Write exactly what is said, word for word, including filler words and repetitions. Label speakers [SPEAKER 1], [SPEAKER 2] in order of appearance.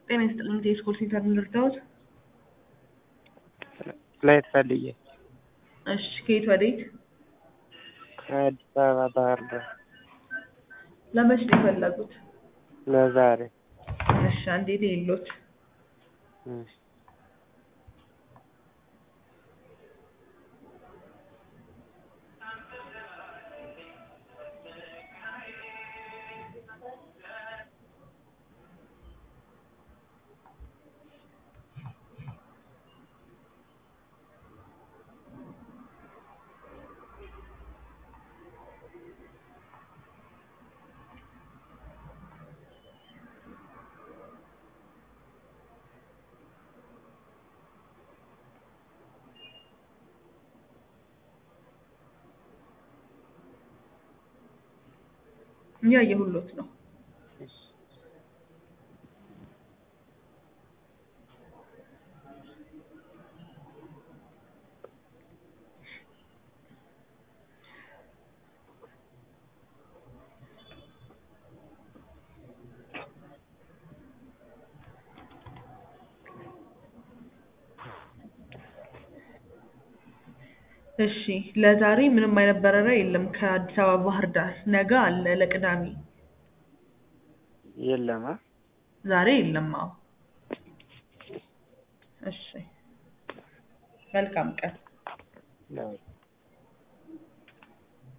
[SPEAKER 1] ጤና ይስጥልኝ የስኮል ሴንተር ልርዳዎት?
[SPEAKER 2] ፍላይት ፈልጌ።
[SPEAKER 1] እሺ ከየት ወዴት?
[SPEAKER 2] ከአዲስ አበባ ባህር ዳር።
[SPEAKER 1] ለመች ነው የፈለጉት?
[SPEAKER 2] ለዛሬ።
[SPEAKER 1] እሺ አንዴ ልይሎት።
[SPEAKER 2] እሺ
[SPEAKER 1] እያየሁሎት ነው።
[SPEAKER 2] እሺ
[SPEAKER 1] እሺ ለዛሬ ምንም አይነት በረራ የለም ከአዲስ አበባ ባህር ዳር። ነገ አለ ለቅዳሜ።
[SPEAKER 2] የለም አ
[SPEAKER 1] ዛሬ የለም። አዎ እሺ መልካም ቀን።
[SPEAKER 2] ነው